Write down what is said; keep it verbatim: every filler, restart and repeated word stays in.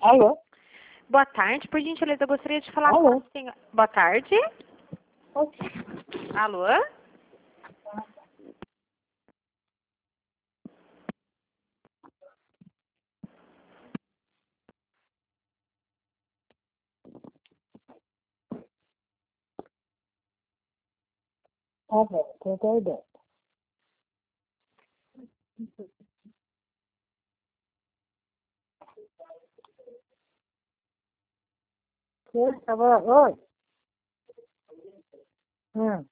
Alô? Boa tarde, por gentileza, eu gostaria de falar Alô? com a senhora. Boa tarde. Alô? Tá bom, tô aguardando. Por favor, oi. Hum.